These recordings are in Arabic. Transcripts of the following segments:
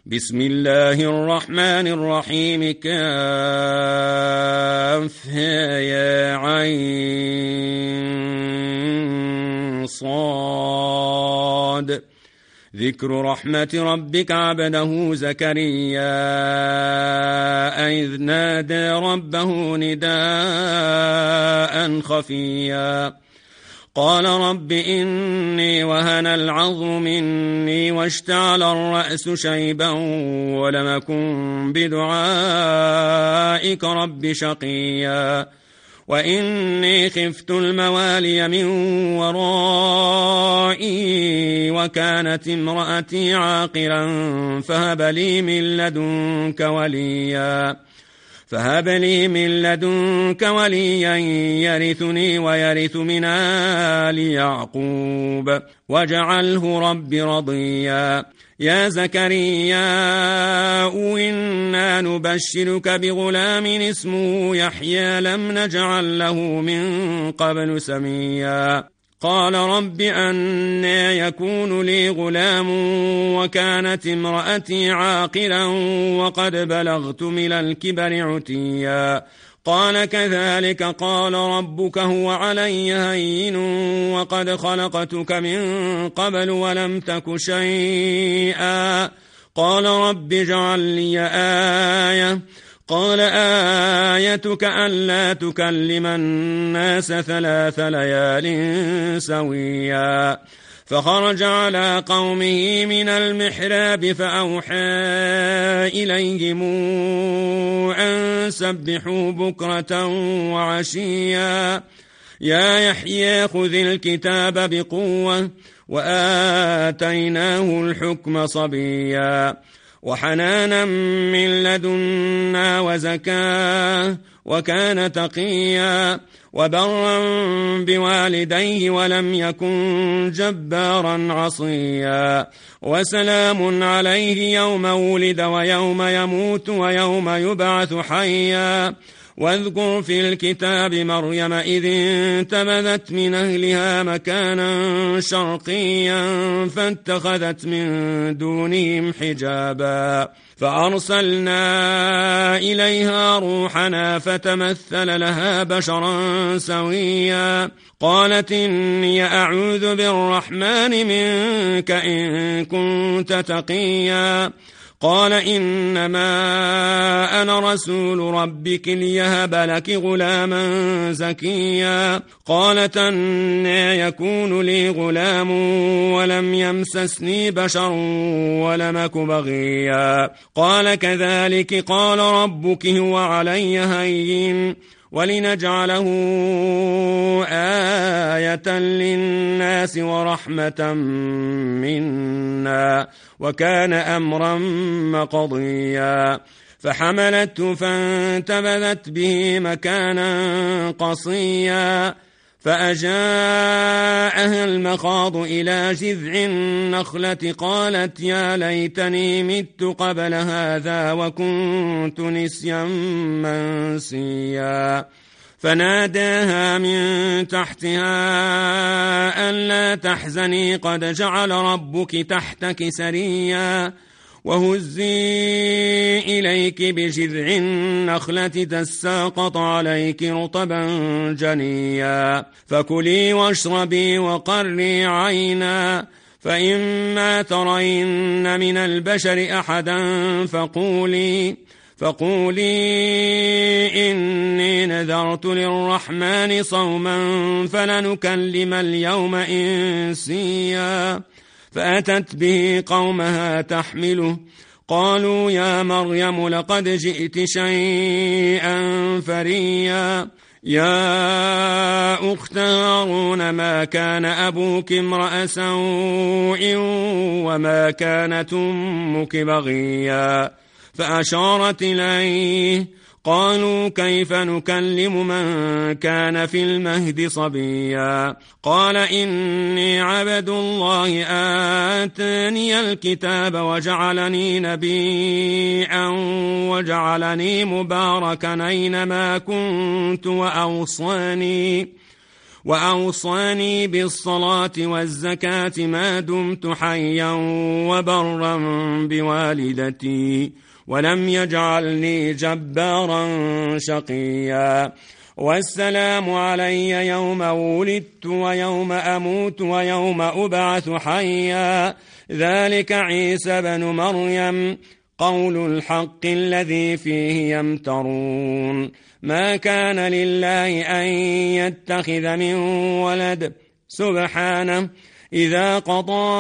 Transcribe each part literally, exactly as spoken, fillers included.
بسم الله الرحمن الرحيم كافها يا عين صاد ذكر رحمة ربك عبده زكريا إذ نادى ربه نداء خفيا قال رب إني وهن العظم مني واشتعل الرأس شيبا ولم أكن بدعائك رب شقيا وإني خفت الموالي من ورائي وكانت امرأتي عاقرا فهب لي من لدنك وليا فهب لي من لدنك وليا يرثني ويرث من آل يعقوب واجعله رب رضيا يا زكريا إنا نبشرك بغلام اسمه يحيى لم نجعل له من قبل سميا قال رب أنى يكون لي غلام وكانت امرأتي عاقرا وقد بلغت من الكبر عتيا قال كذلك قال ربك هو علي هين وقد خلقتك من قبل ولم تك شيئا قال رب اجعل لي آية قال آيتك ألا تكلم الناس ثلاث ليال سويا فخرج على قومه من المحراب فأوحى إليهم أن سبحوا بكرة وعشيا يا يحيى خذ الكتاب بقوة وآتيناه الحكم صبيا وحنانا من لدنا وزكاة وكان تقيا وبرا بوالديه ولم يكن جبارا عصيا وسلام عليه يوم ولد ويوم يموت ويوم يبعث حيا واذكر في الكتاب مريم إذ انتبذت من أهلها مكانا شرقيا فاتخذت من دونهم حجابا فأرسلنا إليها روحنا فتمثل لها بشرا سويا قالت إني أعوذ بالرحمن منك إن كنت تقيا قال إنما أنا رسول ربك ليهب لك غلاما زكيا قالت أنى يكون لي غلام ولم يمسسني بشر ولم أك بغيا قال كذلك قال ربك هو علي هين ولنجعله آية للناس ورحمة منا وكان أمرا مقضيا فحملته فانتبذت به مكانا قصيا فأجاءها المخاض إلى جذع النخلة قالت يا ليتني مت قبل هذا وكنت نسيا منسيا فناداها من تحتها ألا تحزني قد جعل ربك تحتك سريا وهزي إليك بجذع النخلة تساقط عليك رطبا جنيا فكلي واشربي وقري عينا فإما ترين من البشر أحدا فقولي فقولي إني نذرت للرحمن صوما فلنكلم اليوم إنسيا فأتت به قومها تحمله قالوا يا مريم لقد جئت شيئا فريا يا أخت هارون ما كان أبوك امرأ سوء وما كانت أمك بغيا فأشارت إليه قالوا كيف نكلم من كان في المهد صبيا قال إني عبد الله آتاني الكتاب وجعلني نبيا وجعلني مباركا أينما كنت وأوصاني وأوصاني بالصلاة والزكاة ما دمت حيا وبرا بوالدتي ولم يجعلني جبارا شقيا والسلام علي يوم ولدت ويوم أموت ويوم أبعث حيا ذلك عيسى بن مريم قول الحق الذي فيه يمترون ما كان لله أن يتخذ من ولد سبحانه إذا قضى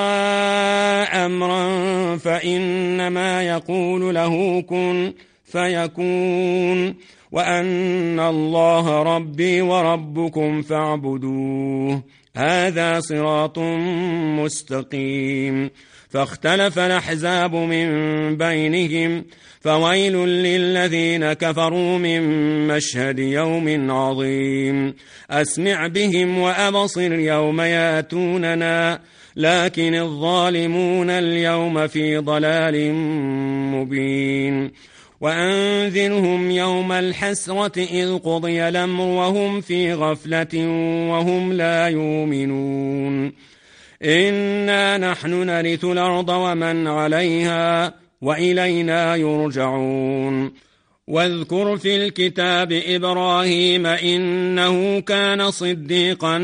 أمرا فإنما يقول له كن فيكون وأن الله ربي وربكم فاعبدوه هذا صراط مستقيم فاختلف الأحزاب من بينهم فويل للذين كفروا من مشهد يوم عظيم أسمع بهم وأبصر يوم ياتوننا لكن الظالمون اليوم في ضلال مبين وأنذرهم يوم الحسرة إذ قضي الأمر وهم في غفلة وهم لا يؤمنون إنا نحن نرث الأرض ومن عليها وإلينا يرجعون واذكر في الكتاب إبراهيم إنه كان صديقا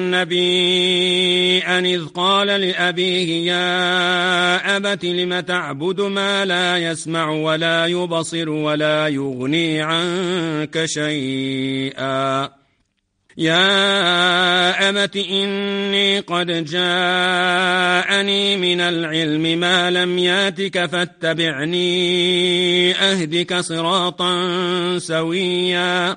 نبيا إذ قال لأبيه يا أبت لم تعبد ما لا يسمع ولا يبصر ولا يغني عنك شيئا يا أبت إني قد جاءني من العلم ما لم ياتك فاتبعني أهدك صراطا سويا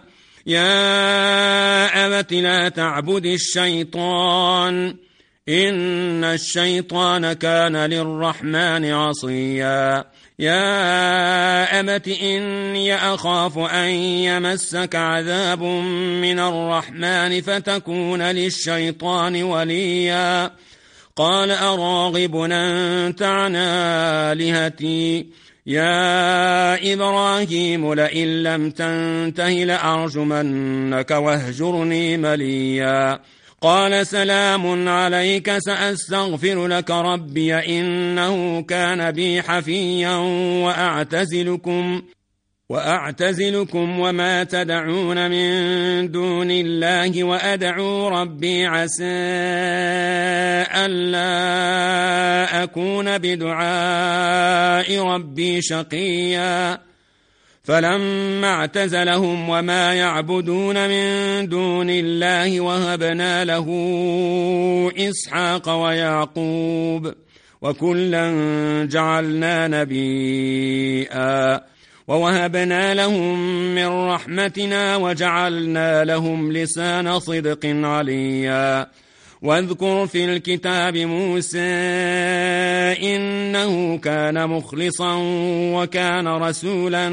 يا أبت لا تعبد الشيطان إن الشيطان كان للرحمن عصيا يا أبت إني أخاف أن يمسك عذاب من الرحمن فتكون للشيطان وليا قال أراغب أنت عن آلهتي يا إبراهيم لئن لم تنته لأرجمنك واهجرني مليا قال سلام عليك سأستغفر لك ربي إنه كان بي حفيا وأعتزلكم وأعتزلكم وما تدعون من دون الله وأدعو ربي عسى ألا أكون بدعاء ربي شقيا فلما اعتزلهم وما يعبدون من دون الله وهبنا له إسحاق ويعقوب وكلا جعلنا نبيا ووهبنا لهم من رحمتنا وجعلنا لهم لسان صدق عليا واذكر في الكتاب موسى إنه كان مخلصا وكان رسولا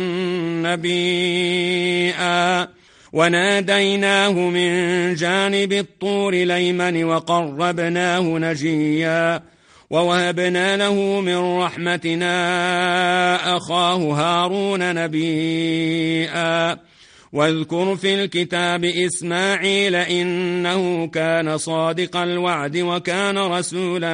نبيا وناديناه من جانب الطور الأيمن وقربناه نجيا ووهبنا له من رحمتنا أخاه هارون نبيا واذكر في الكتاب إسماعيل إنه كان صادق الوعد وكان رسولا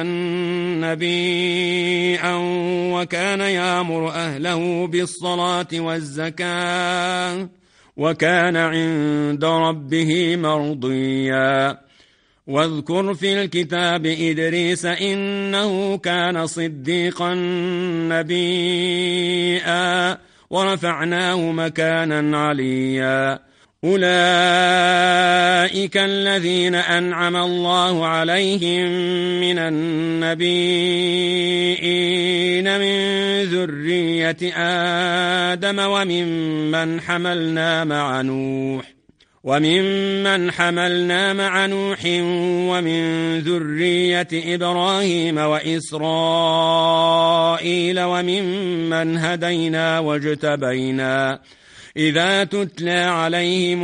نبيا وكان يأمر أهله بالصلاة والزكاة وكان عند ربه مرضيا واذكر في الكتاب إدريس إنه كان صديقا نبيا ورفعناه مكانا عليا أولئك الذين أنعم الله عليهم من النبيين من ذرية آدم وممن حملنا مع نوح وممن حملنا مع نوح ومن ذرية إبراهيم وإسرائيل وممن هدينا واجتبينا إذا تتلى عليهم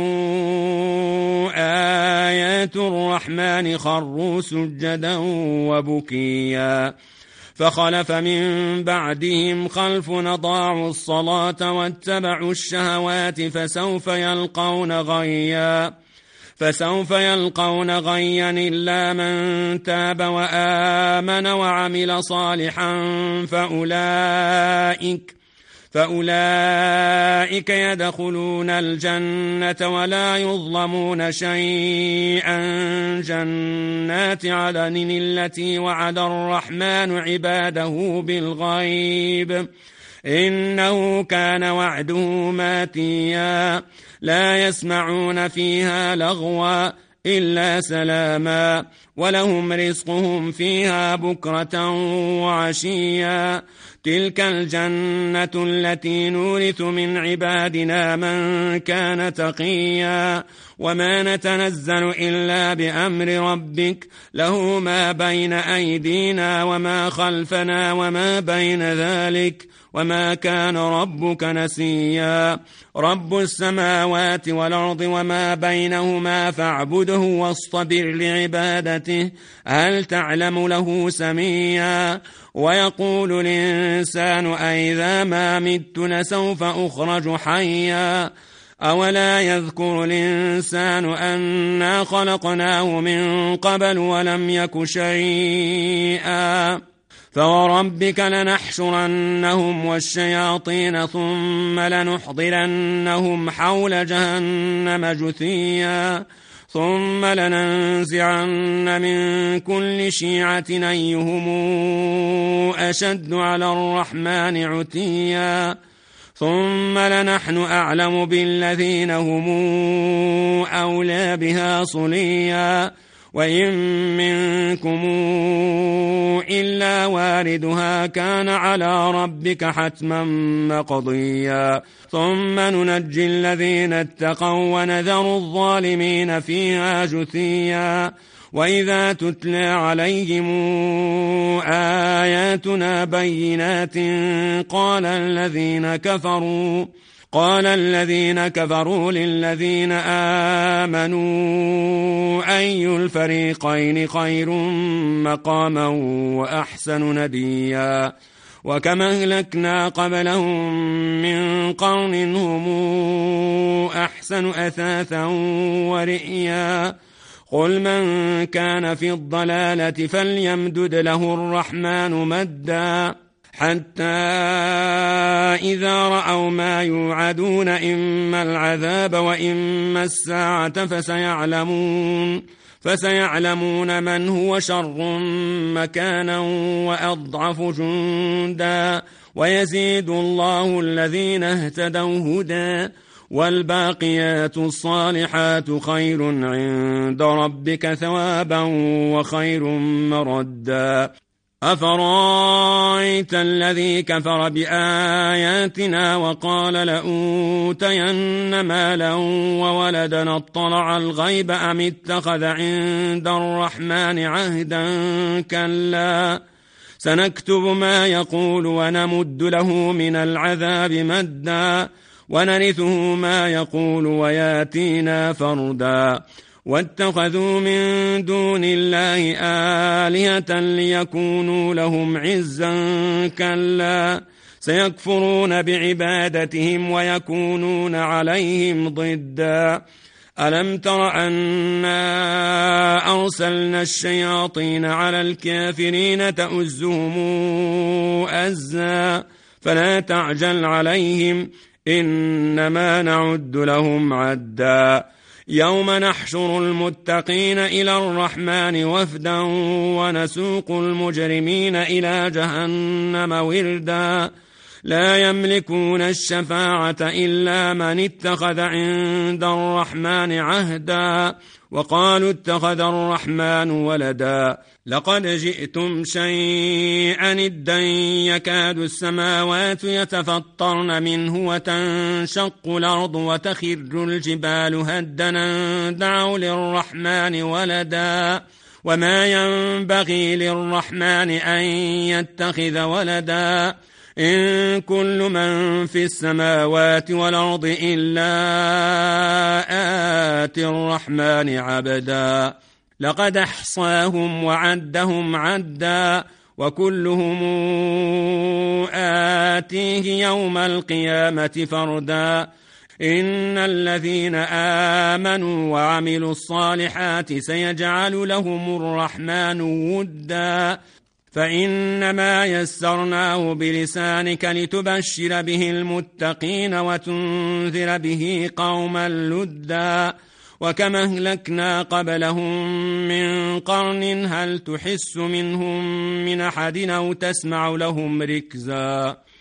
آيات الرحمن خروا سجدا وبكيا فخلف من بعدهم خلف أضاعوا الصلاة واتبعوا الشهوات فسوف يلقون غيا فسوف يلقون غيا إلا من تاب وآمن وعمل صالحا فأولئك فأولئك يدخلون الجنة ولا يظلمون شيئا. جنات عدن التي وعد الرحمن عباده بالغيب إنه كان وعده ماتيا. لا يسمعون فيها لغوا إلا سلاما ولهم رزقهم فيها بكرة وعشيا. تلك الجنة التي نورث من عبادنا من كان تقيا. وما نتنزل إلا بأمر ربك له ما بين أيدينا وما خلفنا وما بين ذلك وما كان ربك نسيا. رب السماوات والأرض وما بينهما فاعبده واصطبر لعبادته هل تعلم له سميا. ويقول الإنسان أئذا ما مت لسوف أخرج حيا. أولا يذكر الإنسان أنا خلقناه من قبل ولم يك شيئا. فوربك لنحشرنهم والشياطين ثم لنحضرنهم حول جهنم جثيا. ثم لننزعن من كل شيعة أيهم أشد على الرحمن عتيا. ثم لنحن أعلم بالذين هم أولى بها صليا. وإن منكم إلا واردها كان على ربك حتما مقضيا. ثم ننجي الذين اتقوا ونذر الظالمين فيها جثيا. وإذا تتلى عليهم آياتنا بينات قال الذين كفروا قال الذين كفروا للذين آمنوا أي الفريقين خير مقاما وأحسن نديا. وكما أهلكنا قبلهم من قرن هم أحسن أثاثا ورئيا. قل من كان في الضلالة فليمدد له الرحمن مدا حتى إذا رأوا ما يوعدون إما العذاب وإما الساعة فسيعلمون فسيعلمون من هو شر مكانا وأضعف جندا. ويزيد الله الذين اهتدوا هدى والباقيات الصالحات خير عند ربك ثوابا وخير مردا. أفرأيت الذي كفر بآياتنا وقال لأوتين مالا وولدا اطلع الغيب أم اتخذ عند الرحمن عهدا كلا سنكتب ما يقول ونمد له من العذاب مدا ونرثه ما يقول وياتينا فردا. واتخذوا من دون الله آلهة ليكونوا لهم عزا كلا سيكفرون بعبادتهم ويكونون عليهم ضدا. ألم تر أنا أرسلنا الشياطين على الكافرين تؤزهم أزا فلا تعجل عليهم إنما نعد لهم عدا. يوم نحشر المتقين إلى الرحمن وفدا ونسوق المجرمين إلى جهنم وردا. لا يملكون الشفاعة إلا من اتخذ عند الرحمن عهدا وقالوا اتخذ الرحمن ولدا. لقد جئتم شيئا إدا يكاد السماوات يتفطرن منه وتنشق الأرض وتخر الجبال هدنا دعوا للرحمن ولدا وما ينبغي للرحمن أن يتخذ ولدا. إن كل من في السماوات والأرض إلا آتي الرحمن عبدا. لقد أحصاهم وعدهم عدا وكلهم آتيه يوم القيامة فردا. إن الذين آمنوا وعملوا الصالحات سيجعل لهم الرحمن ودا فإنما يسرناه بلسانك لتبشر به المتقين وتنذر به قوما لدا وكما أهلكنا قبلهم من قرن هل تحس منهم من أحد أو تسمع لهم ركزا